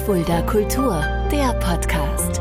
Fulda Kultur, der Podcast.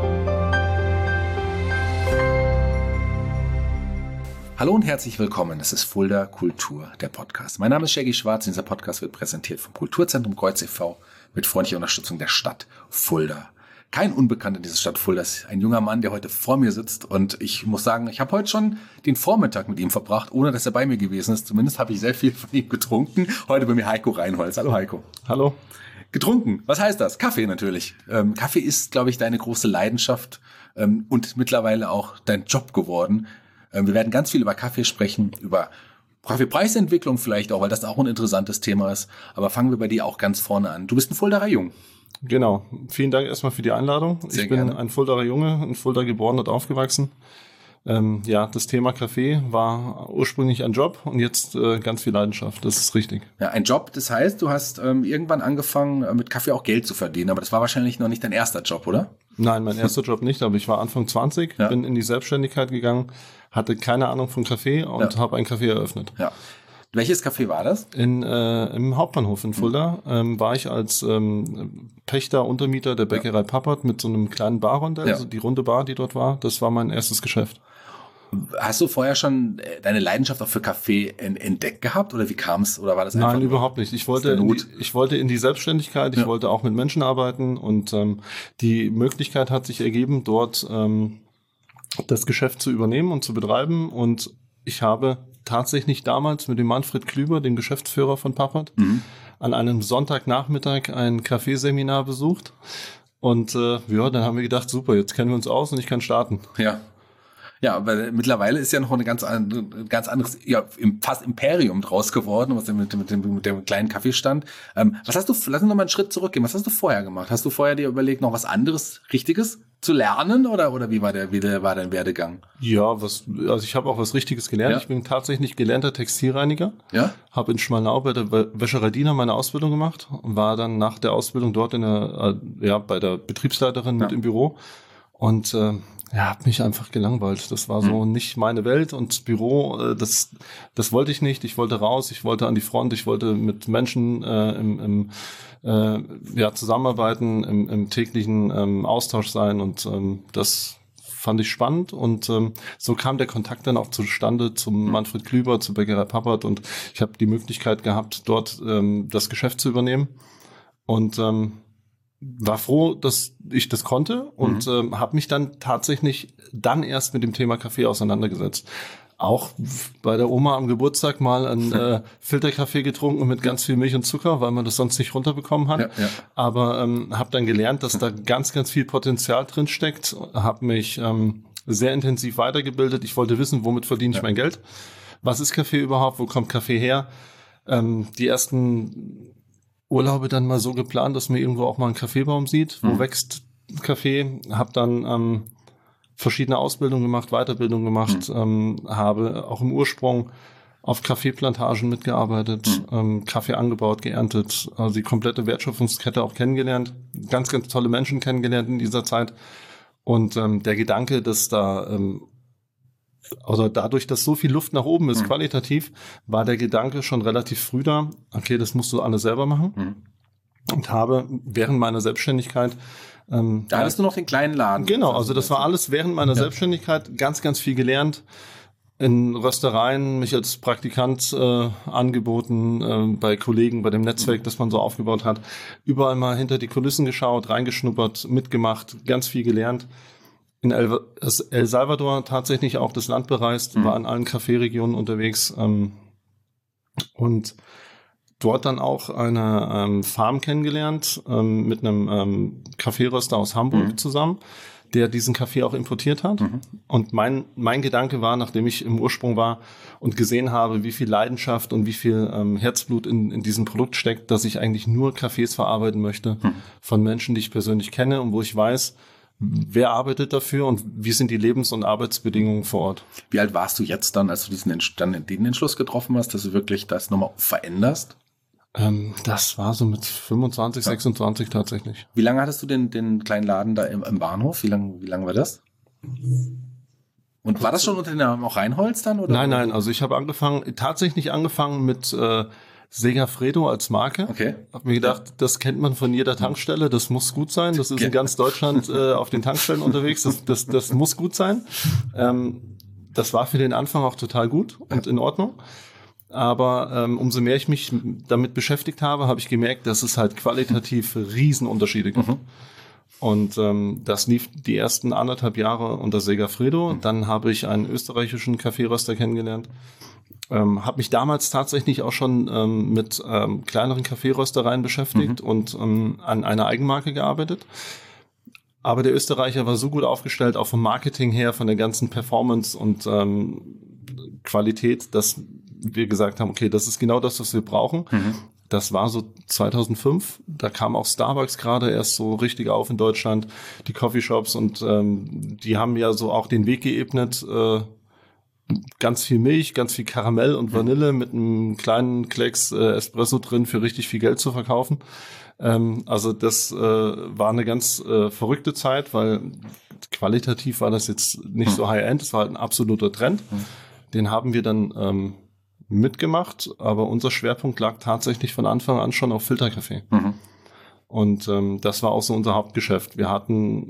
Hallo und herzlich willkommen, das ist Fulda Kultur, der Podcast. Mein Name ist Shaggy Schwarz und dieser Podcast wird präsentiert vom Kulturzentrum Kreuz e.V. mit freundlicher Unterstützung der Stadt Fulda. Kein Unbekannter in dieser Stadt Fulda ist ein junger Mann, der heute vor mir sitzt, und ich muss sagen, ich habe heute schon den Vormittag mit ihm verbracht, ohne dass er bei mir gewesen ist. Zumindest habe ich sehr viel von ihm getrunken. Heute bei mir Heiko Reinholz. Hallo Heiko. Hallo. Getrunken, was heißt das? Kaffee natürlich. Kaffee ist, glaube ich, deine große Leidenschaft und mittlerweile auch dein Job geworden. Wir werden ganz viel über Kaffee sprechen, über Kaffeepreisentwicklung vielleicht auch, weil das auch ein interessantes Thema ist. Aber fangen wir bei dir auch ganz vorne an. Du bist ein Fuldaer Jung. Genau. Vielen Dank erstmal für die Einladung. Sehr ich bin gerne. ein Fuldaer Junge, in Fulda geboren und aufgewachsen. Das Thema Kaffee war ursprünglich ein Job und jetzt ganz viel Leidenschaft. Das ist richtig. Ja, ein Job, das heißt, du hast irgendwann angefangen, mit Kaffee auch Geld zu verdienen. Aber das war wahrscheinlich noch nicht dein erster Job, oder? Nein, mein erster Job nicht, aber ich war Anfang 20, bin in die Selbstständigkeit gegangen, hatte keine Ahnung von Kaffee und habe ein Café eröffnet. Ja. Welches Café war das? Im Hauptbahnhof in Fulda war ich als Pächter, Untermieter der Bäckerei Pappert mit so einem kleinen Barrondell, also die runde Bar, die dort war. Das war mein erstes Geschäft. Hast du vorher schon deine Leidenschaft auch für Kaffee entdeckt gehabt oder wie kam es? Oder war das einfach? Nein, überhaupt nicht. Ich wollte in die Selbstständigkeit, ich wollte auch mit Menschen arbeiten und die Möglichkeit hat sich ergeben, dort das Geschäft zu übernehmen und zu betreiben, und ich habe tatsächlich damals mit dem Manfred Klüber, dem Geschäftsführer von Pappert, an einem Sonntagnachmittag ein Kaffeeseminar besucht, und dann haben wir gedacht, super, jetzt kennen wir uns aus und ich kann starten. Ja, aber mittlerweile ist ja noch ein ganz anderes, fast Imperium draus geworden, was mit dem kleinen Kaffeestand. Lass uns noch mal einen Schritt zurückgehen. Was hast du vorher gemacht? Hast du vorher dir überlegt, noch was anderes, Richtiges zu lernen, oder wie war dein Werdegang? Ja, ich habe auch was Richtiges gelernt. Ja. Ich bin tatsächlich gelernter Textilreiniger. Ja? Habe in Schmalnau bei der Wäscherei Diener meine Ausbildung gemacht und war dann nach der Ausbildung dort bei der Betriebsleiterin mit im Büro und habe mich einfach gelangweilt. Das war so nicht meine Welt, und Büro, das wollte ich nicht. Ich wollte raus, ich wollte an die Front, ich wollte mit Menschen zusammenarbeiten, im täglichen Austausch sein, und das fand ich spannend, und so kam der Kontakt dann auch zustande zum Manfred Klüber, zur Bäckerei Pappert, und ich habe die Möglichkeit gehabt, dort das Geschäft zu übernehmen, und war froh, dass ich das konnte, und habe mich dann tatsächlich erst mit dem Thema Kaffee auseinandergesetzt. Auch bei der Oma am Geburtstag mal einen Filterkaffee getrunken mit ganz viel Milch und Zucker, weil man das sonst nicht runterbekommen hat. Ja. Aber habe dann gelernt, dass da ganz, ganz viel Potenzial drin steckt. Habe mich sehr intensiv weitergebildet. Ich wollte wissen, womit verdiene ich mein Geld? Was ist Kaffee überhaupt? Wo kommt Kaffee her? Die ersten Urlaube dann mal so geplant, dass man irgendwo auch mal einen Kaffeebaum sieht. Wo wächst Kaffee? Habe dann verschiedene Ausbildungen gemacht, Weiterbildung gemacht, habe auch im Ursprung auf Kaffeeplantagen mitgearbeitet, Kaffee angebaut, geerntet, also die komplette Wertschöpfungskette auch kennengelernt, ganz, ganz tolle Menschen kennengelernt in dieser Zeit, und der Gedanke, dass dadurch, dass so viel Luft nach oben ist, qualitativ, war der Gedanke schon relativ früh da, okay, das musst du alles selber machen, und habe während meiner Selbstständigkeit da hattest du noch den kleinen Laden. Genau, also das war alles während meiner Selbstständigkeit, ganz, ganz viel gelernt. In Röstereien, mich als Praktikant angeboten, bei Kollegen, bei dem Netzwerk, das man so aufgebaut hat. Überall mal hinter die Kulissen geschaut, reingeschnuppert, mitgemacht, ganz viel gelernt. In El Salvador tatsächlich auch das Land bereist, war in allen Kaffeeregionen unterwegs, und dort dann auch eine Farm kennengelernt, mit einem Kaffeeröster aus Hamburg zusammen, der diesen Kaffee auch importiert hat. Und mein Gedanke war, nachdem ich im Ursprung war und gesehen habe, wie viel Leidenschaft und wie viel Herzblut in diesem Produkt steckt, dass ich eigentlich nur Kaffees verarbeiten möchte von Menschen, die ich persönlich kenne und wo ich weiß, wer arbeitet dafür und wie sind die Lebens- und Arbeitsbedingungen vor Ort. Wie alt warst du jetzt dann, als du den Entschluss getroffen hast, dass du wirklich das nochmal veränderst? Das war so mit 25, 26 tatsächlich. Wie lange hattest du den kleinen Laden da im Bahnhof? Wie lang war das? Und war das schon unter dem Namen auch Reinholz dann? Oder? Nein, also ich habe tatsächlich angefangen mit Segafredo als Marke. Okay. Hab mir gedacht, das kennt man von jeder Tankstelle, das muss gut sein. Das ist in ganz Deutschland auf den Tankstellen unterwegs. Das muss gut sein. Das war für den Anfang auch total gut und in Ordnung. Aber umso mehr ich mich damit beschäftigt habe, habe ich gemerkt, dass es halt qualitativ Riesenunterschiede gibt. Und das lief die ersten 1,5 Jahre unter Segafredo. Dann habe ich einen österreichischen Kaffeeröster kennengelernt. Habe mich damals tatsächlich auch schon mit kleineren Kaffeeröstereien beschäftigt und an einer Eigenmarke gearbeitet. Aber der Österreicher war so gut aufgestellt, auch vom Marketing her, von der ganzen Performance und Qualität, dass wir gesagt haben, okay, das ist genau das, was wir brauchen. Das war so 2005. Da kam auch Starbucks gerade erst so richtig auf in Deutschland, die Coffeeshops, und die haben ja so auch den Weg geebnet, ganz viel Milch, ganz viel Karamell und Vanille mit einem kleinen Klecks Espresso drin für richtig viel Geld zu verkaufen. Also das war eine ganz verrückte Zeit, weil qualitativ war das jetzt nicht so High-End, es war halt ein absoluter Trend. Den haben wir dann mitgemacht, aber unser Schwerpunkt lag tatsächlich von Anfang an schon auf Filterkaffee. Und das war auch so unser Hauptgeschäft. Wir hatten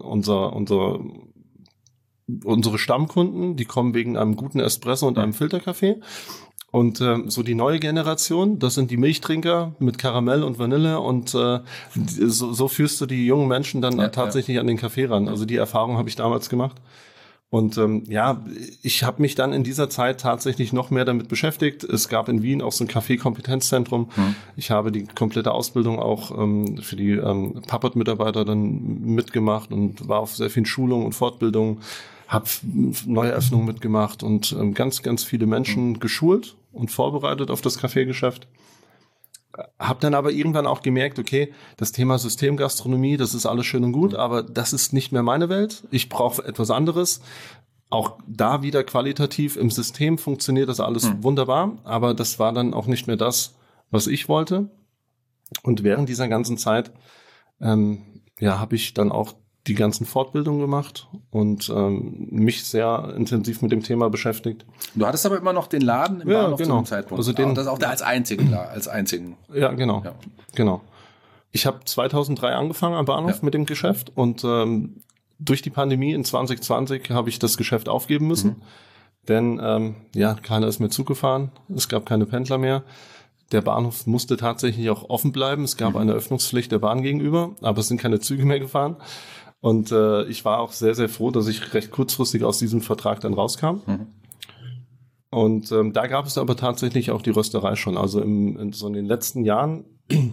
unsere Stammkunden, die kommen wegen einem guten Espresso und einem Filterkaffee. Und so die neue Generation, das sind die Milchtrinker mit Karamell und Vanille, und so führst du die jungen Menschen dann tatsächlich an den Kaffee ran. Also die Erfahrung habe ich damals gemacht. Und ich habe mich dann in dieser Zeit tatsächlich noch mehr damit beschäftigt. Es gab in Wien auch so ein Kaffee-Kompetenzzentrum. Ich habe die komplette Ausbildung auch für die Papert-Mitarbeiter dann mitgemacht und war auf sehr vielen Schulungen und Fortbildungen, habe Neueröffnungen mitgemacht und ganz, ganz viele Menschen geschult und vorbereitet auf das Kaffeegeschäft. Hab dann aber irgendwann auch gemerkt, okay, das Thema Systemgastronomie, das ist alles schön und gut, aber das ist nicht mehr meine Welt. Ich brauche etwas anderes. Auch da wieder qualitativ im System funktioniert das alles wunderbar, aber das war dann auch nicht mehr das, was ich wollte. Und während dieser ganzen Zeit habe ich dann auch die ganzen Fortbildungen gemacht und mich sehr intensiv mit dem Thema beschäftigt. Du hattest aber immer noch den Laden im Bahnhof zu dem Zeitpunkt. Also das auch da als einzigen. Ja, genau. Ja. Genau. Ich habe 2003 angefangen am Bahnhof mit dem Geschäft und durch die Pandemie in 2020 habe ich das Geschäft aufgeben müssen, denn keiner ist mehr Zug gefahren, es gab keine Pendler mehr. Der Bahnhof musste tatsächlich auch offen bleiben. Es gab eine Öffnungspflicht der Bahn gegenüber, aber es sind keine Züge mehr gefahren. Und ich war auch sehr, sehr froh, dass ich recht kurzfristig aus diesem Vertrag dann rauskam. Und da gab es aber tatsächlich auch die Rösterei schon. Also in den letzten Jahren,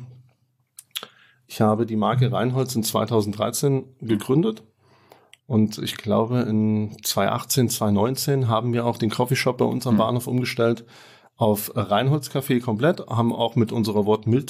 ich habe die Marke Reinholz in 2013 gegründet. Und ich glaube, in 2018, 2019 haben wir auch den Coffeeshop bei uns am Bahnhof umgestellt auf Reinholz Kaffee komplett, haben auch mit unserer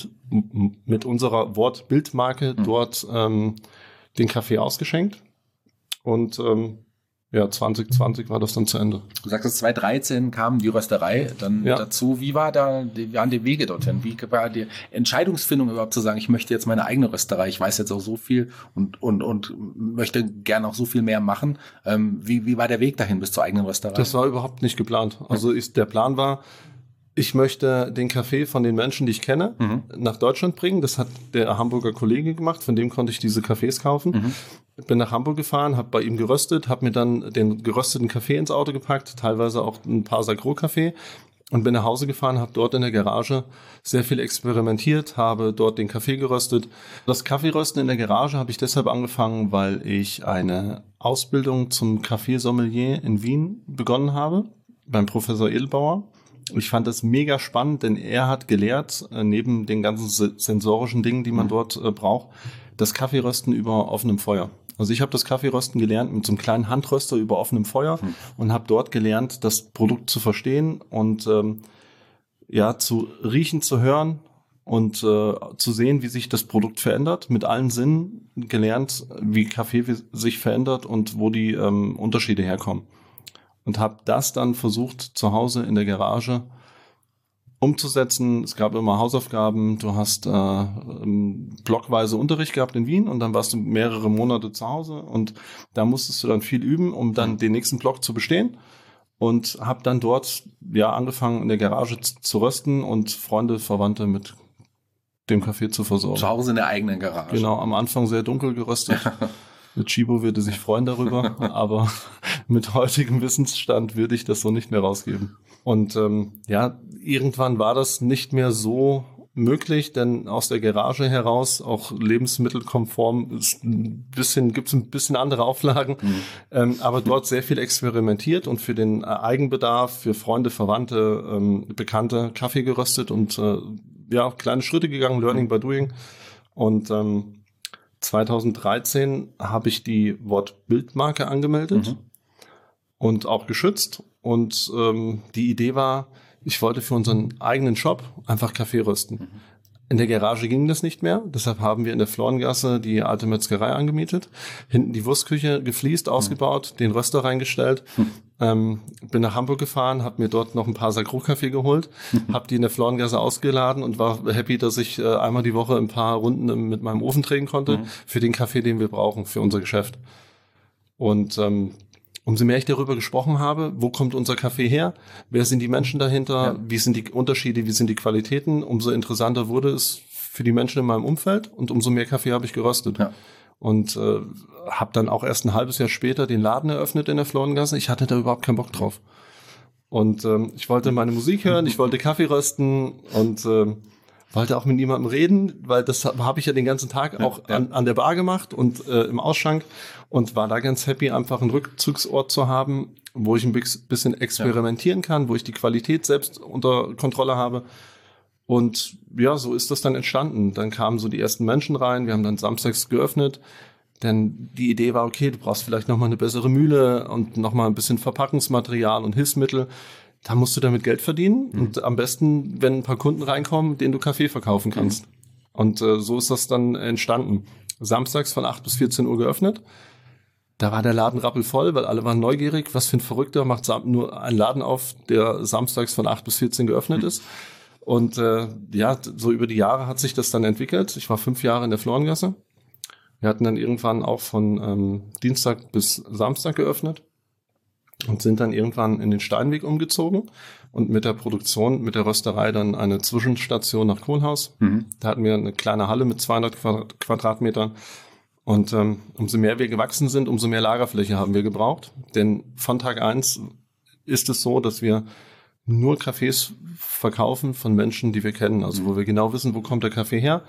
Wortbildmarke dort den Kaffee ausgeschenkt. Und 2020 war das dann zu Ende. Du sagst, 2013 kam die Rösterei dann dazu. Wie waren die Wege dorthin? Wie war die Entscheidungsfindung überhaupt zu sagen, ich möchte jetzt meine eigene Rösterei, ich weiß jetzt auch so viel und möchte gerne auch so viel mehr machen. Wie war der Weg dahin bis zur eigenen Rösterei? Das war überhaupt nicht geplant. Also der Plan war, ich möchte den Kaffee von den Menschen, die ich kenne, nach Deutschland bringen. Das hat der Hamburger Kollege gemacht, von dem konnte ich diese Kaffees kaufen. Bin nach Hamburg gefahren, habe bei ihm geröstet, habe mir dann den gerösteten Kaffee ins Auto gepackt, teilweise auch ein paar Sagro-Kaffee, und bin nach Hause gefahren, habe dort in der Garage sehr viel experimentiert, habe dort den Kaffee geröstet. Das Kaffeerösten in der Garage habe ich deshalb angefangen, weil ich eine Ausbildung zum Kaffeesommelier in Wien begonnen habe, beim Professor Edelbauer. Ich fand das mega spannend, denn er hat gelehrt, neben den ganzen sensorischen Dingen, die man dort braucht, das Kaffeerösten über offenem Feuer. Also ich habe das Kaffeerösten gelernt mit so einem kleinen Handröster über offenem Feuer und habe dort gelernt, das Produkt zu verstehen und zu riechen, zu hören und zu sehen, wie sich das Produkt verändert. Mit allen Sinnen gelernt, wie Kaffee sich verändert und wo die Unterschiede herkommen. Und habe das dann versucht, zu Hause in der Garage umzusetzen. Es gab immer Hausaufgaben. Du hast blockweise Unterricht gehabt in Wien und dann warst du mehrere Monate zu Hause und da musstest du dann viel üben, um dann den nächsten Block zu bestehen. und habe dann dort angefangen in der Garage zu rösten und Freunde, Verwandte mit dem Kaffee zu versorgen. Zu Hause in der eigenen Garage. Genau, am Anfang sehr dunkel geröstet. Mit Chibo würde sich freuen darüber, aber mit heutigem Wissensstand würde ich das so nicht mehr rausgeben. Und irgendwann war das nicht mehr so möglich, denn aus der Garage heraus auch lebensmittelkonform gibt's ein bisschen andere Auflagen, aber dort sehr viel experimentiert und für den Eigenbedarf, für Freunde, Verwandte, Bekannte Kaffee geröstet und kleine Schritte gegangen, Learning by Doing. Und 2013 habe ich die Wortbildmarke angemeldet und auch geschützt. Und die Idee war, ich wollte für unseren eigenen Shop einfach Kaffee rösten. In der Garage ging das nicht mehr, deshalb haben wir in der Florengasse die alte Metzgerei angemietet, hinten die Wurstküche gefliest, ausgebaut, den Röster reingestellt, bin nach Hamburg gefahren, habe mir dort noch ein paar Sakro-Kaffee geholt, habe die in der Florengasse ausgeladen und war happy, dass ich einmal die Woche ein paar Runden mit meinem Ofen drehen konnte für den Kaffee, den wir brauchen für unser Geschäft. Und umso mehr ich darüber gesprochen habe, wo kommt unser Kaffee her, wer sind die Menschen dahinter, wie sind die Unterschiede, wie sind die Qualitäten, umso interessanter wurde es für die Menschen in meinem Umfeld und umso mehr Kaffee habe ich geröstet. Ja. Und habe dann auch erst ein halbes Jahr später den Laden eröffnet in der Florengasse. Ich hatte da überhaupt keinen Bock drauf. Und ich wollte meine Musik hören, ich wollte Kaffee rösten und wollte auch mit niemandem reden, weil das habe ich ja den ganzen Tag auch an der Bar gemacht und im Ausschank und war da ganz happy, einfach einen Rückzugsort zu haben, wo ich ein bisschen experimentieren kann, wo ich die Qualität selbst unter Kontrolle habe. Und ja, so ist das dann entstanden. Dann kamen so die ersten Menschen rein, wir haben dann samstags geöffnet, denn die Idee war, okay, du brauchst vielleicht nochmal eine bessere Mühle und nochmal ein bisschen Verpackungsmaterial und Hilfsmittel. Da musst du damit Geld verdienen und am besten, wenn ein paar Kunden reinkommen, denen du Kaffee verkaufen kannst. Und so ist das dann entstanden. Samstags von 8 bis 14 Uhr geöffnet. Da war der Laden rappelvoll, weil alle waren neugierig. Was für ein Verrückter macht nur einen Laden auf, der samstags von 8 bis 14 geöffnet ist. Und so über die Jahre hat sich das dann entwickelt. Ich war 5 Jahre in der Florengasse. Wir hatten dann irgendwann auch von Dienstag bis Samstag geöffnet. Und sind dann irgendwann in den Steinweg umgezogen und mit der Produktion, mit der Rösterei dann eine Zwischenstation nach Kohlhaas. Da hatten wir eine kleine Halle mit 200 Quadratmetern und umso mehr wir gewachsen sind, umso mehr Lagerfläche haben wir gebraucht. Denn von Tag 1 ist es so, dass wir nur Kaffees verkaufen von Menschen, die wir kennen, also wo wir genau wissen, wo kommt der Kaffee her.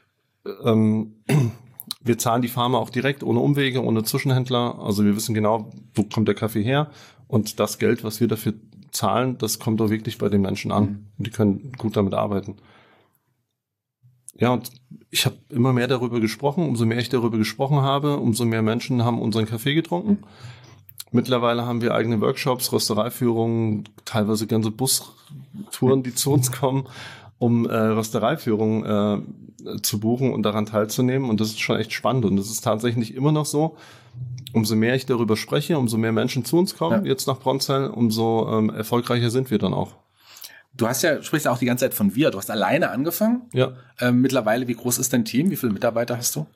Wir zahlen die Farmer auch direkt, ohne Umwege, ohne Zwischenhändler. Also wir wissen genau, wo kommt der Kaffee her. Und das Geld, was wir dafür zahlen, das kommt auch wirklich bei den Menschen an. Und die können gut damit arbeiten. Ja, und ich habe immer mehr darüber gesprochen. Umso mehr ich darüber gesprochen habe, umso mehr Menschen haben unseren Kaffee getrunken. Mittlerweile haben wir eigene Workshops, Röstereiführungen, teilweise ganze Bustouren, die zu uns kommen, um Röstereiführungen zu buchen und daran teilzunehmen. Und das ist schon echt spannend. Und es ist tatsächlich immer noch so, umso mehr ich darüber spreche, umso mehr Menschen zu uns kommen, jetzt nach Bronzell, umso erfolgreicher sind wir dann auch. Du sprichst ja auch die ganze Zeit von wir. Du hast alleine angefangen. Ja. Mittlerweile, wie groß ist dein Team? Wie viele Mitarbeiter hast du?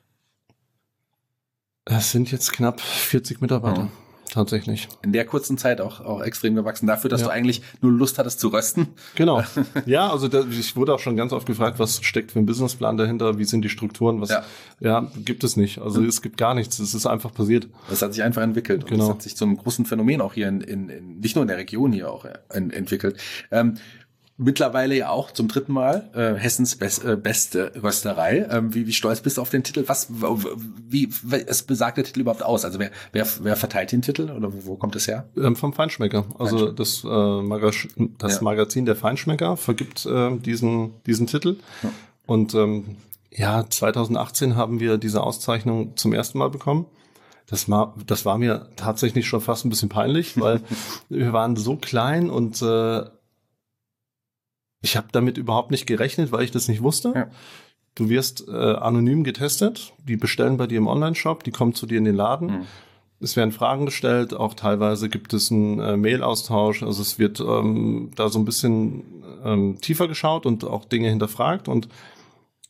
Es sind jetzt knapp 40 Mitarbeiter. Tatsächlich. In der kurzen Zeit auch extrem gewachsen. Dafür, dass du eigentlich nur Lust hattest zu rösten. Genau. Ja, also ich wurde auch schon ganz oft gefragt, was steckt für ein Businessplan dahinter? Wie sind die Strukturen? Gibt es nicht. Also es gibt gar nichts. Es ist einfach passiert. Das hat sich einfach entwickelt. Und das hat sich zu einem großen Phänomen auch hier nicht nur in der Region hier auch entwickelt. Mittlerweile ja auch zum 3. Mal Hessens beste Rösterei. Wie stolz bist du auf den Titel? Wie besagt der Titel überhaupt aus? Also wer verteilt den Titel oder wo kommt es her? Vom Feinschmecker. Also das Magazin der Feinschmecker vergibt diesen Titel. Ja. Und 2018 haben wir diese Auszeichnung zum ersten Mal bekommen. Das war mir tatsächlich schon fast ein bisschen peinlich, weil wir waren so klein und ich habe damit überhaupt nicht gerechnet, weil ich das nicht wusste. Ja. Du wirst anonym getestet, die bestellen bei dir im Online-Shop, die kommen zu dir in den Laden. Es werden Fragen gestellt, auch teilweise gibt es einen Mail-Austausch. Also es wird da so ein bisschen tiefer geschaut und auch Dinge hinterfragt. Und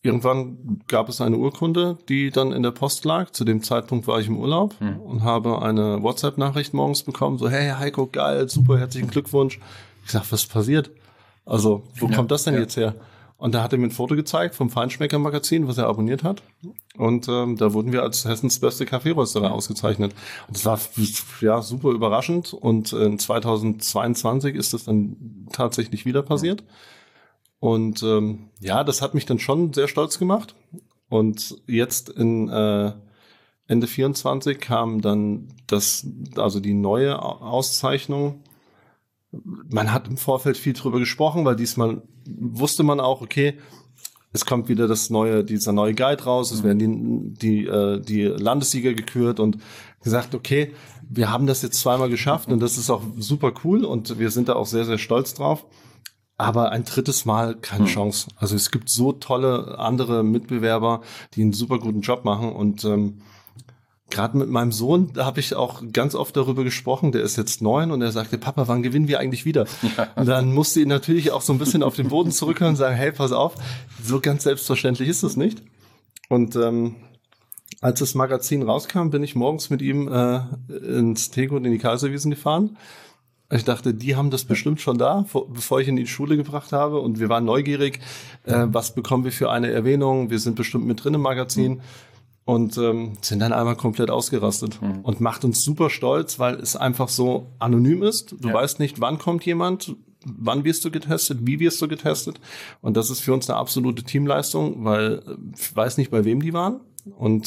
irgendwann gab es eine Urkunde, die dann in der Post lag. Zu dem Zeitpunkt war ich im Urlaub und habe eine WhatsApp-Nachricht morgens bekommen, so, hey Heiko, geil, super, herzlichen Glückwunsch. Ich sag, was ist passiert? Also, wo kommt das denn jetzt her? Und da hat er mir ein Foto gezeigt vom Feinschmecker-Magazin, was er abonniert hat. Und da wurden wir als Hessens beste Kaffeerösterei ausgezeichnet. Und das war ja super überraschend. Und in 2022 ist das dann tatsächlich wieder passiert. Und ja, das hat mich dann schon sehr stolz gemacht. Und jetzt in Ende 24 kam dann die neue Auszeichnung. Man hat im Vorfeld viel drüber gesprochen, weil diesmal wusste man auch, okay, es kommt wieder dieser neue Guide raus, es werden die Landessieger gekürt und gesagt, okay, wir haben das jetzt zweimal geschafft und das ist auch super cool und wir sind da auch sehr, sehr stolz drauf. Aber ein drittes Mal keine Chance. Also es gibt so tolle andere Mitbewerber, die einen super guten Job machen und gerade mit meinem Sohn, da habe ich auch ganz oft darüber gesprochen, der ist jetzt 9 und er sagte, Papa, wann gewinnen wir eigentlich wieder? Ja. Und dann musste ich natürlich auch so ein bisschen auf den Boden zurückhören und sagen, hey, pass auf, so ganz selbstverständlich ist es nicht. Und als das Magazin rauskam, bin ich morgens mit ihm ins Tegut in die Kaiserwiesen gefahren. Ich dachte, die haben das bestimmt schon da, bevor ich ihn in die Schule gebracht habe. Und wir waren neugierig, was bekommen wir für eine Erwähnung? Wir sind bestimmt mit drin im Magazin. Und sind dann einmal komplett ausgerastet und macht uns super stolz, weil es einfach so anonym ist. Du weißt nicht, wann kommt jemand, wann wirst du getestet, wie wirst du getestet. Und das ist für uns eine absolute Teamleistung, weil ich weiß nicht, bei wem die waren. Und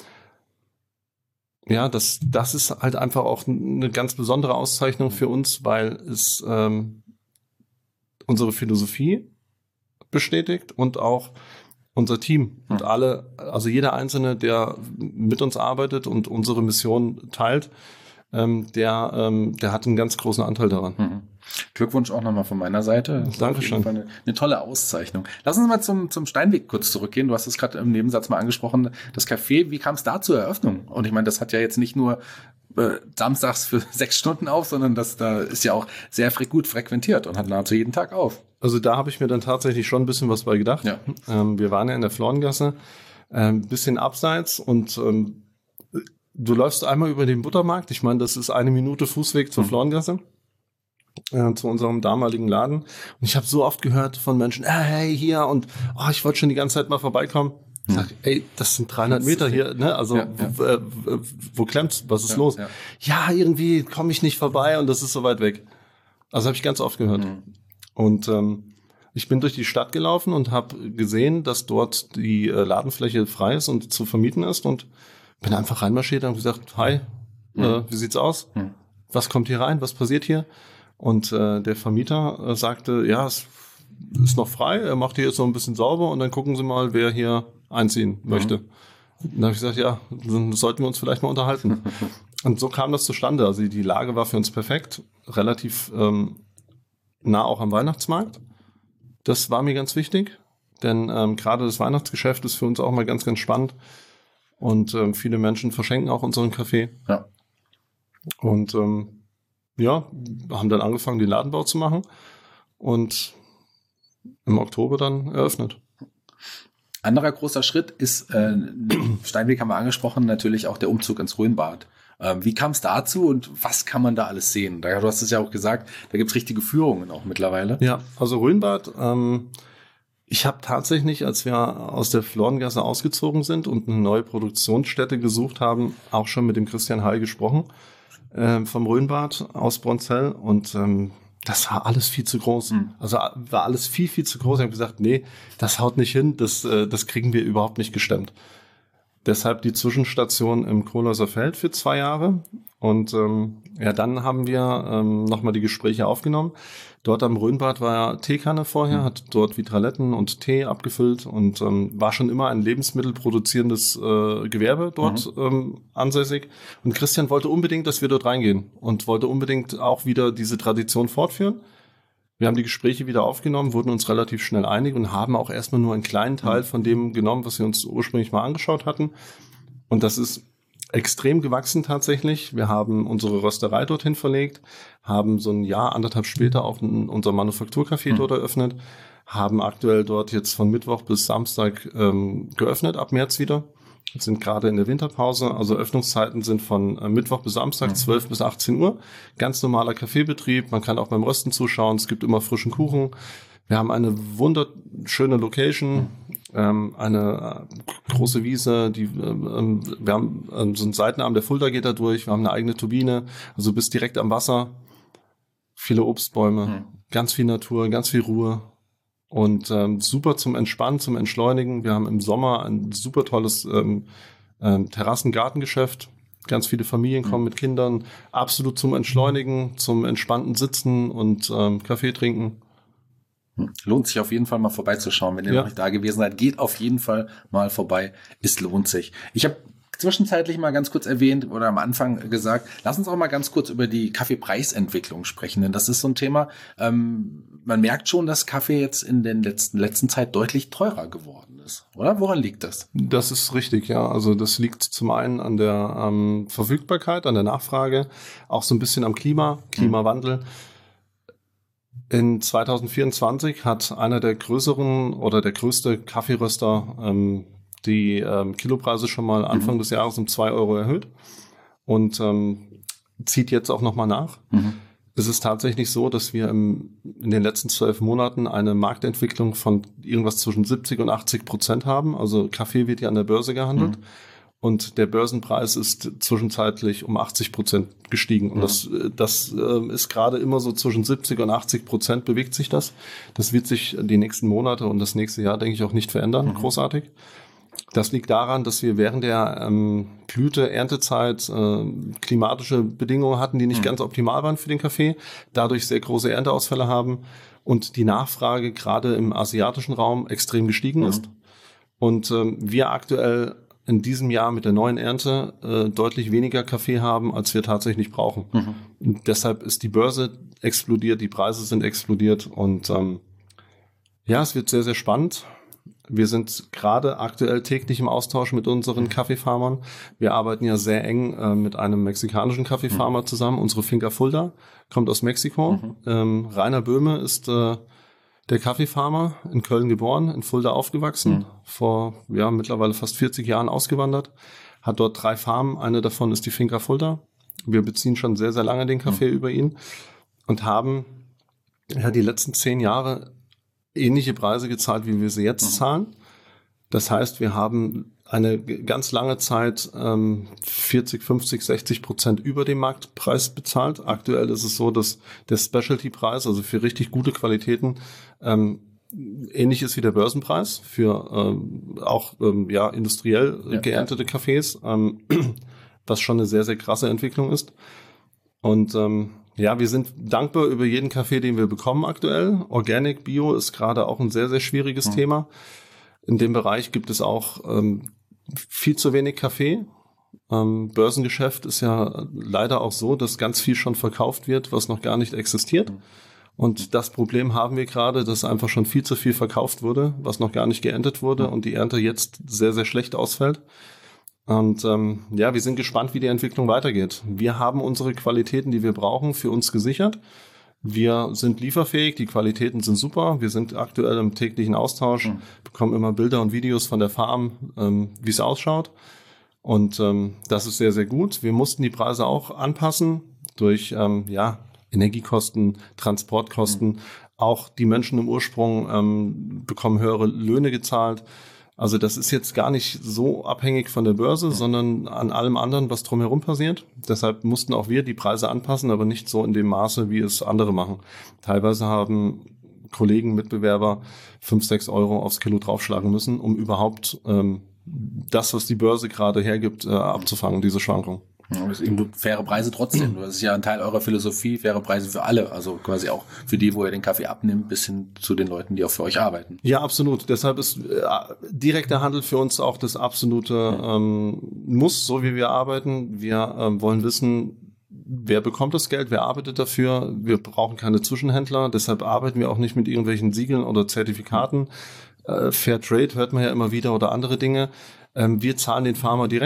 ja, das ist halt einfach auch eine ganz besondere Auszeichnung für uns, weil es unsere Philosophie bestätigt und auch unser Team und also jeder Einzelne, der mit uns arbeitet und unsere Mission teilt, der hat einen ganz großen Anteil daran. Glückwunsch auch nochmal von meiner Seite. Dankeschön. Eine tolle Auszeichnung. Lass uns mal zum Steinweg kurz zurückgehen. Du hast es gerade im Nebensatz mal angesprochen, das Café. Wie kam es da zur Eröffnung? Und ich meine, das hat ja jetzt nicht nur samstags für 6 Stunden auf, sondern da ist ja auch sehr gut frequentiert und hat nahezu jeden Tag auf. Also da habe ich mir dann tatsächlich schon ein bisschen was bei gedacht. Ja. Wir waren ja in der Florengasse, ein bisschen abseits und du läufst einmal über den Buttermarkt. Ich meine, das ist 1 Minute Fußweg zur Florengasse, zu unserem damaligen Laden. Und ich habe so oft gehört von Menschen, hey, hier und ich wollte schon die ganze Zeit mal vorbeikommen. Ich sag, ey, das sind 300 Meter hier, ne? Also wo klemmt's? Was ist los? Ja, irgendwie komme ich nicht vorbei und das ist so weit weg. Also habe ich ganz oft gehört. Und ich bin durch die Stadt gelaufen und habe gesehen, dass dort die Ladenfläche frei ist und zu vermieten ist und bin einfach reinmarschiert und gesagt, hi, wie sieht's aus? Was kommt hier rein? Was passiert hier? Und der Vermieter sagte, ja, es ist noch frei, er macht hier jetzt so ein bisschen sauber und dann gucken Sie mal, wer hier einziehen möchte. Dann habe ich gesagt, ja, dann sollten wir uns vielleicht mal unterhalten. Und so kam das zustande. Also die Lage war für uns perfekt, relativ nah auch am Weihnachtsmarkt. Das war mir ganz wichtig, denn gerade das Weihnachtsgeschäft ist für uns auch mal ganz, ganz spannend. Und viele Menschen verschenken auch unseren Kaffee. Ja. Und haben dann angefangen, den Ladenbau zu machen und im Oktober dann eröffnet. Anderer großer Schritt ist, Steinweg haben wir angesprochen, natürlich auch der Umzug ins Rhönbad. Wie kam es dazu und was kann man da alles sehen? Du hast es ja auch gesagt, da gibt es richtige Führungen auch mittlerweile. Ja, also Rhönbad, ich habe tatsächlich, als wir aus der Florengasse ausgezogen sind und eine neue Produktionsstätte gesucht haben, auch schon mit dem Christian Heil gesprochen, vom Rhönbad aus Bronzell und das war alles viel zu groß. Also war alles viel, viel zu groß. Ich habe gesagt, nee, das haut nicht hin, das kriegen wir überhaupt nicht gestemmt. Deshalb die Zwischenstation im Kohlhäuser Feld für 2 Jahre. Und dann haben wir nochmal die Gespräche aufgenommen. Dort am Rhönbad war ja Teekanne vorher, hat dort Vitraletten und Tee abgefüllt und war schon immer ein lebensmittelproduzierendes Gewerbe dort ansässig. Und Christian wollte unbedingt, dass wir dort reingehen und wollte unbedingt auch wieder diese Tradition fortführen. Wir haben die Gespräche wieder aufgenommen, wurden uns relativ schnell einig und haben auch erstmal nur einen kleinen Teil von dem genommen, was wir uns ursprünglich mal angeschaut hatten. Und das ist extrem gewachsen tatsächlich. Wir haben unsere Rösterei dorthin verlegt, haben so ein Jahr, 1,5 später auch unser Manufakturcafé dort eröffnet, haben aktuell dort jetzt von Mittwoch bis Samstag geöffnet, ab März wieder. Wir sind gerade in der Winterpause, also Öffnungszeiten sind von Mittwoch bis Samstag, 12 bis 18 Uhr. Ganz normaler Kaffeebetrieb, man kann auch beim Rösten zuschauen, es gibt immer frischen Kuchen. Wir haben eine wunderschöne Location, eine große Wiese, wir haben so einen Seitenarm, der Fulda geht da durch, wir haben eine eigene Turbine, also bist direkt am Wasser, viele Obstbäume, ganz viel Natur, ganz viel Ruhe. Und super zum Entspannen, zum Entschleunigen. Wir haben im Sommer ein super tolles Terrassengartengeschäft. Ganz viele Familien kommen mit Kindern. Absolut zum Entschleunigen, zum entspannten Sitzen und Kaffee trinken. Lohnt sich auf jeden Fall mal vorbeizuschauen. Wenn ihr noch nicht da gewesen seid, geht auf jeden Fall mal vorbei. Es lohnt sich. Ich habe zwischenzeitlich mal ganz kurz erwähnt oder am Anfang gesagt, lass uns auch mal ganz kurz über die Kaffeepreisentwicklung sprechen, denn das ist so ein Thema, man merkt schon, dass Kaffee jetzt in der letzten Zeit deutlich teurer geworden ist, oder? Woran liegt das? Das ist richtig, ja. Also das liegt zum einen an der Verfügbarkeit, an der Nachfrage, auch so ein bisschen am Klimawandel. In 2024 hat einer der größeren oder der größte Kaffeeröster die Kilopreise schon mal Anfang des Jahres um 2 Euro erhöht und zieht jetzt auch nochmal nach. Es ist tatsächlich so, dass wir in den letzten 12 Monaten eine Marktentwicklung von irgendwas zwischen 70% und 80% haben. Also Kaffee wird ja an der Börse gehandelt und der Börsenpreis ist zwischenzeitlich um 80% gestiegen. Und das ist gerade immer so zwischen 70 und 80% bewegt sich das. Das wird sich die nächsten Monate und das nächste Jahr, denke ich, auch nicht verändern, großartig. Das liegt daran, dass wir während der Blüte, Erntezeit klimatische Bedingungen hatten, die nicht ganz optimal waren für den Kaffee, dadurch sehr große Ernteausfälle haben und die Nachfrage gerade im asiatischen Raum extrem gestiegen ist. Und wir aktuell in diesem Jahr mit der neuen Ernte deutlich weniger Kaffee haben, als wir tatsächlich brauchen. Und deshalb ist die Börse explodiert, die Preise sind explodiert und es wird sehr, sehr spannend. Wir sind gerade aktuell täglich im Austausch mit unseren Kaffeefarmern. Wir arbeiten ja sehr eng mit einem mexikanischen Kaffeefarmer zusammen. Unsere Finca Fulda kommt aus Mexiko. Rainer Böhme ist der Kaffeefarmer, in Köln geboren, in Fulda aufgewachsen, vor mittlerweile fast 40 Jahren ausgewandert, hat dort 3 Farmen. Eine davon ist die Finca Fulda. Wir beziehen schon sehr, sehr lange den Kaffee über ihn und haben die letzten 10 Jahre ähnliche Preise gezahlt, wie wir sie jetzt zahlen. Das heißt, wir haben eine ganz lange Zeit 40, 50, 60% über dem Marktpreis bezahlt. Aktuell ist es so, dass der Specialty-Preis, also für richtig gute Qualitäten, ähnlich ist wie der Börsenpreis für industriell geerntete Kaffees, was schon eine sehr, sehr krasse Entwicklung ist. Und wir sind dankbar über jeden Kaffee, den wir bekommen aktuell. Organic Bio ist gerade auch ein sehr, sehr schwieriges Thema. In dem Bereich gibt es auch viel zu wenig Kaffee. Börsengeschäft ist ja leider auch so, dass ganz viel schon verkauft wird, was noch gar nicht existiert. Und das Problem haben wir gerade, dass einfach schon viel zu viel verkauft wurde, was noch gar nicht geerntet wurde und die Ernte jetzt sehr, sehr schlecht ausfällt. Und wir sind gespannt, wie die Entwicklung weitergeht. Wir haben unsere Qualitäten, die wir brauchen, für uns gesichert. Wir sind lieferfähig, die Qualitäten sind super. Wir sind aktuell im täglichen Austausch, bekommen immer Bilder und Videos von der Farm, wie es ausschaut. Und das ist sehr, sehr gut. Wir mussten die Preise auch anpassen durch Energiekosten, Transportkosten. Auch die Menschen im Ursprung bekommen höhere Löhne gezahlt. Also das ist jetzt gar nicht so abhängig von der Börse, sondern an allem anderen, was drumherum passiert. Deshalb mussten auch wir die Preise anpassen, aber nicht so in dem Maße, wie es andere machen. Teilweise haben Kollegen, Mitbewerber 5, 6 Euro aufs Kilo draufschlagen müssen, um überhaupt das, was die Börse gerade hergibt, abzufangen, diese Schwankung. Ja, das ist eben faire Preise trotzdem. Das ist ja ein Teil eurer Philosophie, faire Preise für alle. Also quasi auch für die, wo ihr den Kaffee abnimmt, bis hin zu den Leuten, die auch für euch arbeiten. Ja, absolut. Deshalb ist direkter Handel für uns auch das absolute Muss, so wie wir arbeiten. Wir wollen wissen, wer bekommt das Geld, wer arbeitet dafür. Wir brauchen keine Zwischenhändler. Deshalb arbeiten wir auch nicht mit irgendwelchen Siegeln oder Zertifikaten. Fair Trade hört man ja immer wieder oder andere Dinge. Wir zahlen den Farmer direkt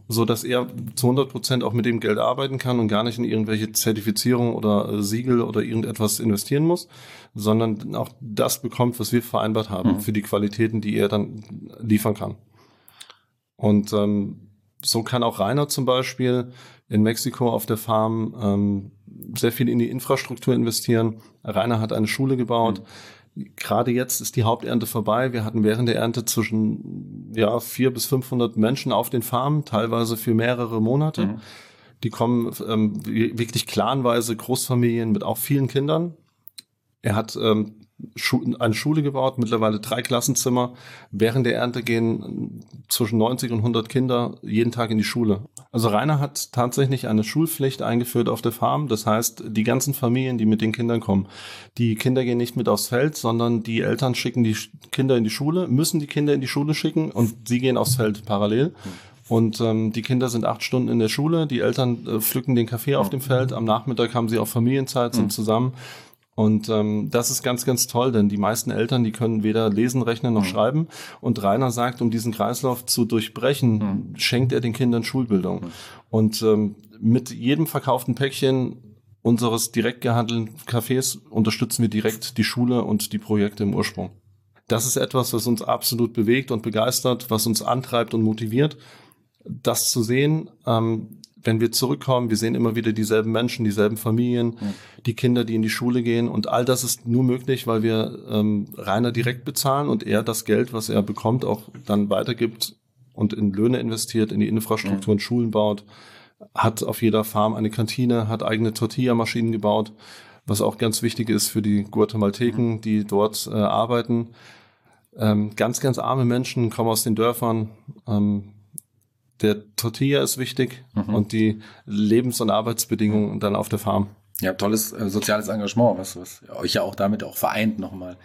so dass er zu 100% auch mit dem Geld arbeiten kann und gar nicht in irgendwelche Zertifizierung oder Siegel oder irgendetwas investieren muss, sondern auch das bekommt, was wir vereinbart haben für die Qualitäten, die er dann liefern kann. Und so kann auch Rainer zum Beispiel in Mexiko auf der Farm sehr viel in die Infrastruktur investieren. Rainer hat eine Schule gebaut. Gerade jetzt ist die Haupternte vorbei. Wir hatten während der Ernte zwischen 400 bis 500 Menschen auf den Farmen, teilweise für mehrere Monate. Die kommen wirklich clanweise, Großfamilien mit auch vielen Kindern. Er hat eine Schule gebaut, mittlerweile 3 Klassenzimmer. Während der Ernte gehen zwischen 90 und 100 Kinder jeden Tag in die Schule. Also Rainer hat tatsächlich eine Schulpflicht eingeführt auf der Farm. Das heißt, die ganzen Familien, die mit den Kindern kommen, die Kinder gehen nicht mit aufs Feld, sondern die Eltern schicken die Kinder in die Schule, müssen die Kinder in die Schule schicken und sie gehen aufs Feld parallel. Und die Kinder sind 8 Stunden in der Schule, die Eltern pflücken den Kaffee auf dem Feld, am Nachmittag haben sie auch Familienzeit, sind zusammen. Und das ist ganz, ganz toll, denn die meisten Eltern, die können weder lesen, rechnen noch schreiben. Und Rainer sagt, um diesen Kreislauf zu durchbrechen, schenkt er den Kindern Schulbildung. Und mit jedem verkauften Päckchen unseres direkt gehandelten Kaffees unterstützen wir direkt die Schule und die Projekte im Ursprung. Das ist etwas, was uns absolut bewegt und begeistert, was uns antreibt und motiviert, das zu sehen. Wenn wir zurückkommen, wir sehen immer wieder dieselben Menschen, dieselben Familien, die Kinder, die in die Schule gehen. Und all das ist nur möglich, weil wir Rainer direkt bezahlen und er das Geld, was er bekommt, auch dann weitergibt und in Löhne investiert, in die Infrastruktur und Schulen baut, hat auf jeder Farm eine Kantine, hat eigene Tortilla-Maschinen gebaut, was auch ganz wichtig ist für die Guatemalteken, die dort arbeiten. Ganz, ganz arme Menschen kommen aus den Dörfern. Der Tortilla ist wichtig und die Lebens- und Arbeitsbedingungen dann auf der Farm. Ja, tolles soziales Engagement, was euch ja auch damit auch vereint nochmal.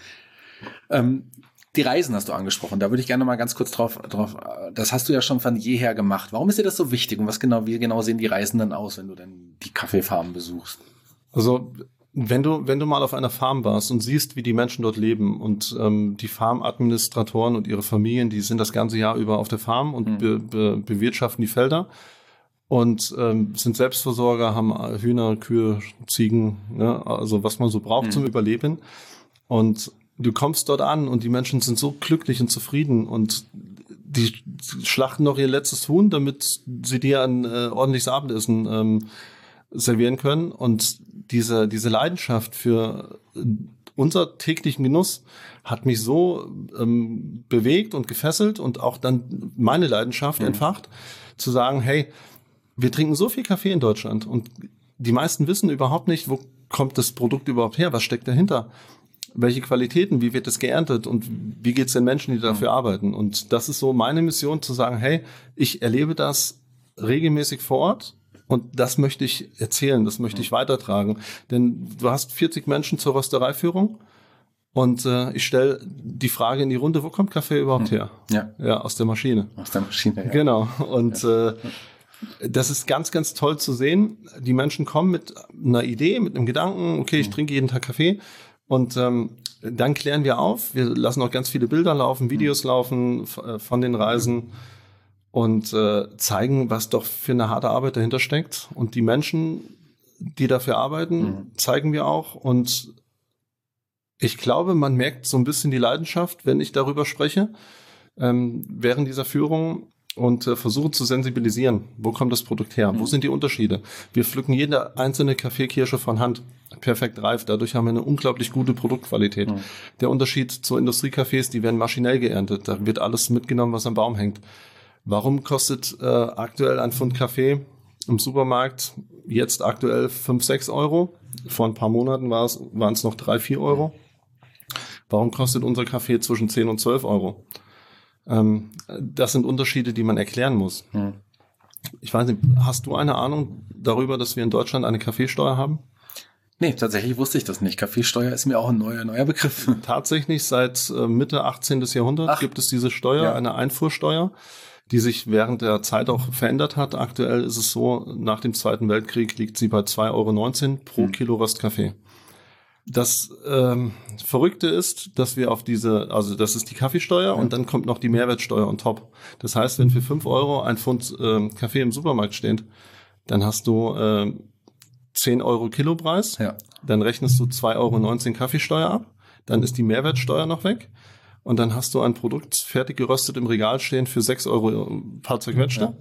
Die Reisen hast du angesprochen, da würde ich gerne mal ganz kurz drauf, das hast du ja schon von jeher gemacht. Warum ist dir das so wichtig und wie genau sehen die Reisen dann aus, wenn du dann die Kaffeefarmen besuchst? Also wenn du mal auf einer Farm warst und siehst, wie die Menschen dort leben und die Farmadministratoren und ihre Familien, die sind das ganze Jahr über auf der Farm und bewirtschaften die Felder und sind Selbstversorger, haben Hühner, Kühe, Ziegen, ne? Also was man so braucht zum Überleben. Und du kommst dort an und die Menschen sind so glücklich und zufrieden und die schlachten noch ihr letztes Huhn, damit sie dir ein ordentliches Abendessen servieren können. Und diese Leidenschaft für unser täglichen Genuss hat mich so bewegt und gefesselt und auch dann meine Leidenschaft entfacht, zu sagen, hey, wir trinken so viel Kaffee in Deutschland und die meisten wissen überhaupt nicht, wo kommt das Produkt überhaupt her, was steckt dahinter, welche Qualitäten, wie wird es geerntet und wie geht es den Menschen, die dafür arbeiten. Und das ist so meine Mission, zu sagen, hey, ich erlebe das regelmäßig vor Ort. Und das möchte ich erzählen, das möchte ich weitertragen. Denn du hast 40 Menschen zur Röstereiführung und ich stelle die Frage in die Runde, wo kommt Kaffee überhaupt her? Ja, aus der Maschine. Aus der Maschine, ja. Genau. Und das ist ganz, ganz toll zu sehen. Die Menschen kommen mit einer Idee, mit einem Gedanken, okay, ich trinke jeden Tag Kaffee. Und dann klären wir auf. Wir lassen auch ganz viele Bilder laufen, Videos laufen von den Reisen. Und zeigen, was doch für eine harte Arbeit dahinter steckt. Und die Menschen, die dafür arbeiten, zeigen wir auch. Und ich glaube, man merkt so ein bisschen die Leidenschaft, wenn ich darüber spreche, während dieser Führung und versuche zu sensibilisieren. Wo kommt das Produkt her? Wo sind die Unterschiede? Wir pflücken jede einzelne Kaffeekirsche von Hand, perfekt reif. Dadurch haben wir eine unglaublich gute Produktqualität. Der Unterschied zu Industriekaffees, die werden maschinell geerntet. Da wird alles mitgenommen, was am Baum hängt. Warum kostet aktuell ein Pfund Kaffee im Supermarkt jetzt aktuell 5, 6 Euro? Vor ein paar Monaten waren es noch 3, 4 Euro. Warum kostet unser Kaffee zwischen 10 und 12 Euro? Das sind Unterschiede, die man erklären muss. Ich weiß nicht, hast du eine Ahnung darüber, dass wir in Deutschland eine Kaffeesteuer haben? Nee, tatsächlich wusste ich das nicht. Kaffeesteuer ist mir auch ein neuer Begriff. Tatsächlich, seit Mitte 18. Jahrhundert gibt es diese Steuer, eine Einfuhrsteuer, die sich während der Zeit auch verändert hat. Aktuell ist es so, nach dem Zweiten Weltkrieg liegt sie bei 2,19 € pro Kilo Röstkaffee. Das Verrückte ist, dass wir auf also das ist die Kaffeesteuer und dann kommt noch die Mehrwertsteuer on top. Das heißt, wenn für 5 Euro ein Pfund Kaffee im Supermarkt steht, dann hast du 10 Euro Kilopreis, dann rechnest du 2,19 Euro Kaffeesteuer ab, dann ist die Mehrwertsteuer noch weg und dann hast du ein Produkt fertig geröstet im Regal stehen für 6 Euro ein paar zerquetschte.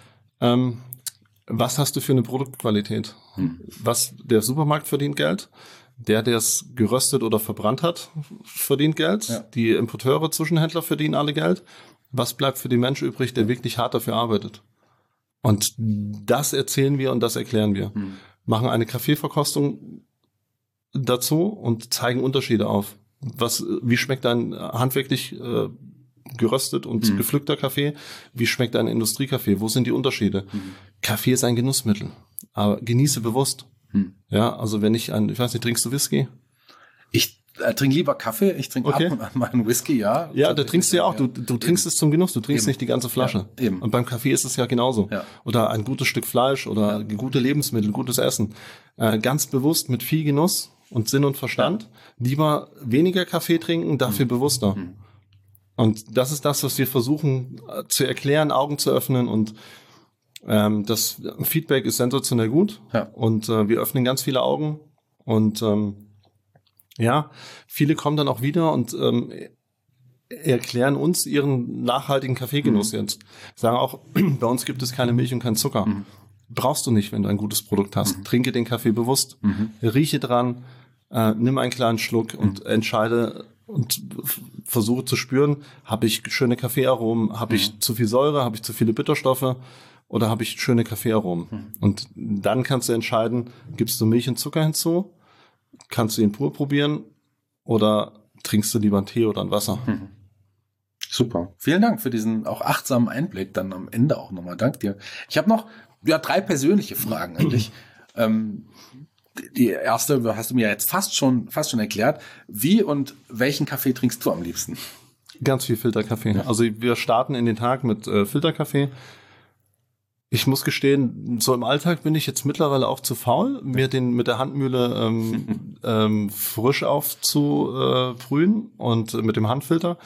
Was hast du für eine Produktqualität? Der Supermarkt verdient Geld, der es geröstet oder verbrannt hat, verdient Geld, die Importeure, Zwischenhändler verdienen alle Geld. Was bleibt für den Mensch übrig, der wirklich hart dafür arbeitet? Und das erzählen wir und das erklären wir. Machen eine Kaffeeverkostung dazu und zeigen Unterschiede auf. Wie schmeckt ein handwerklich geröstet und gepflückter Kaffee? Wie schmeckt ein Industriekaffee? Wo sind die Unterschiede? Kaffee ist ein Genussmittel, aber genieße bewusst. Ja, also ich weiß nicht, trinkst du Whisky? Ich trinke lieber Kaffee, ich trinke ab und an mal einen Whisky, ja. Ja, da trinkst du ja auch, du trinkst es zum Genuss, du trinkst nicht die ganze Flasche. Ja, eben. Und beim Kaffee ist es ja genauso. Ja. Oder ein gutes Stück Fleisch oder gute Lebensmittel, gutes Essen. Ganz bewusst mit viel Genuss und Sinn und Verstand. Lieber weniger Kaffee trinken, dafür bewusster. Und das ist das, was wir versuchen zu erklären, Augen zu öffnen und das Feedback ist sensationell gut und wir öffnen ganz viele Augen und viele kommen dann auch wieder und erklären uns ihren nachhaltigen Kaffeegenuss jetzt. Sagen auch, bei uns gibt es keine Milch und keinen Zucker. Brauchst du nicht, wenn du ein gutes Produkt hast. Trinke den Kaffee bewusst, rieche dran, nimm einen kleinen Schluck und entscheide und versuche zu spüren, habe ich schöne Kaffeearomen, habe ich zu viel Säure, habe ich zu viele Bitterstoffe oder habe ich schöne Kaffeearomen. Und dann kannst du entscheiden, gibst du Milch und Zucker hinzu, kannst du ihn pur probieren oder trinkst du lieber einen Tee oder ein Wasser. Super. Vielen Dank für diesen auch achtsamen Einblick dann am Ende auch nochmal. Dank dir. Ich habe noch 3 persönliche Fragen an dich. Die erste hast du mir jetzt fast schon erklärt. Wie und welchen Kaffee trinkst du am liebsten? Ganz viel Filterkaffee. Also wir starten in den Tag mit Filterkaffee. Ich muss gestehen, so im Alltag bin ich jetzt mittlerweile auch zu faul, mir den mit der Handmühle frisch aufzubrühen und mit dem Handfilter.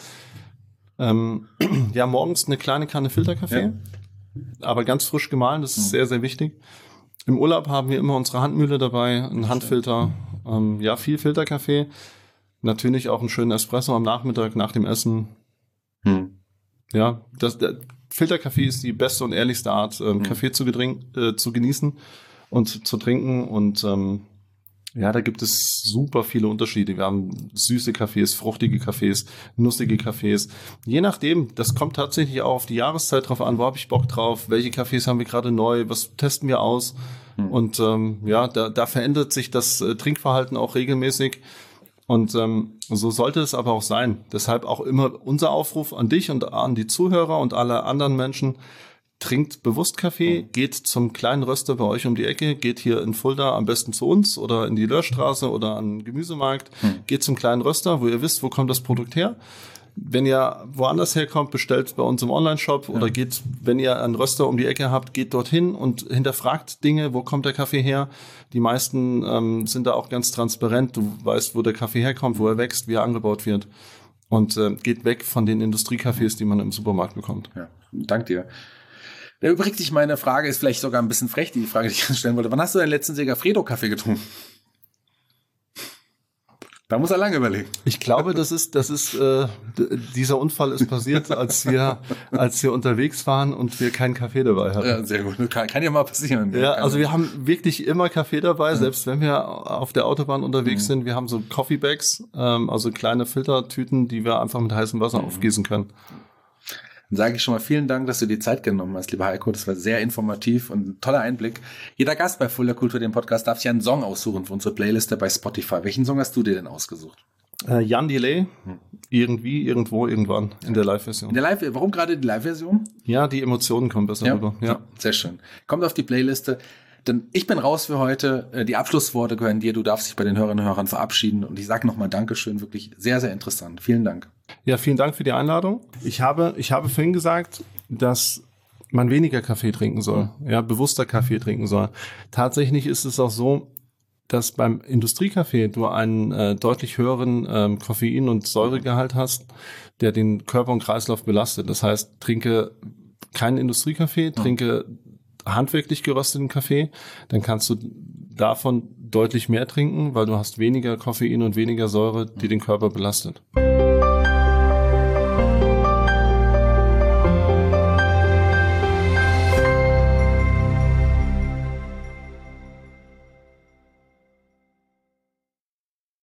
Morgens eine kleine Kanne Filterkaffee, aber ganz frisch gemahlen, das ist sehr, sehr wichtig. Im Urlaub haben wir immer unsere Handmühle dabei, einen Handfilter, viel Filterkaffee. Natürlich auch einen schönen Espresso am Nachmittag nach dem Essen. Ja, Filterkaffee ist die beste und ehrlichste Art, Kaffee zu genießen und zu trinken. Und da gibt es super viele Unterschiede. Wir haben süße Kaffees, fruchtige Kaffees, nussige Kaffees. Je nachdem, das kommt tatsächlich auch auf die Jahreszeit drauf an, wo habe ich Bock drauf, welche Kaffees haben wir gerade neu, was testen wir aus. Und da verändert sich das Trinkverhalten auch regelmäßig. Und so sollte es aber auch sein. Deshalb auch immer unser Aufruf an dich und an die Zuhörer und alle anderen Menschen. Trinkt bewusst Kaffee, geht zum kleinen Röster bei euch um die Ecke, geht hier in Fulda am besten zu uns oder in die Löhrstraße oder an den Gemüsemarkt. Geht zum kleinen Röster, wo ihr wisst, wo kommt das Produkt her. Wenn ihr woanders herkommt, bestellt bei uns im Online-Shop oder geht, wenn ihr einen Röster um die Ecke habt, geht dorthin und hinterfragt Dinge, wo kommt der Kaffee her. Die meisten sind da auch ganz transparent. Du weißt, wo der Kaffee herkommt, wo er wächst, wie er angebaut wird. Und geht weg von den Industriekaffees, die man im Supermarkt bekommt. Ja, danke dir. Übrigens, meine Frage ist vielleicht sogar ein bisschen frech, die Frage, die ich stellen wollte. Wann hast du deinen letzten Segafredo-Kaffee getrunken? Da muss er lange überlegen. Ich glaube, dieser Unfall ist passiert, als wir unterwegs waren und wir keinen Kaffee dabei hatten. Ja, sehr gut. Kann ja mal passieren. Ja, also wir haben wirklich immer Kaffee dabei, selbst wenn wir auf der Autobahn unterwegs sind. Wir haben so Coffee Bags, also kleine Filtertüten, die wir einfach mit heißem Wasser aufgießen können. Dann sage ich schon mal vielen Dank, dass du die Zeit genommen hast, lieber Heiko. Das war sehr informativ und ein toller Einblick. Jeder Gast bei Fulda Kultur, dem Podcast, darf sich einen Song aussuchen für unsere Playliste bei Spotify. Welchen Song hast du dir denn ausgesucht? Jan Delay, irgendwie, irgendwo, irgendwann in der Live-Version. Warum gerade die Live-Version? Ja, die Emotionen kommen besser rüber. Ja, sehr schön. Kommt auf die Playliste. Denn ich bin raus für heute. Die Abschlussworte gehören dir. Du darfst dich bei den Hörerinnen und Hörern verabschieden. Und ich sage nochmal Dankeschön. Wirklich sehr, sehr interessant. Vielen Dank. Ja, vielen Dank für die Einladung. Ich habe vorhin gesagt, dass man weniger Kaffee trinken soll. Ja, bewusster Kaffee trinken soll. Tatsächlich ist es auch so, dass beim Industriekaffee du einen deutlich höheren Koffein- und Säuregehalt hast, der den Körper und Kreislauf belastet. Das heißt, trinke keinen Industriekaffee, trinke handwerklich gerösteten Kaffee, dann kannst du davon deutlich mehr trinken, weil du hast weniger Koffein und weniger Säure, die den Körper belastet.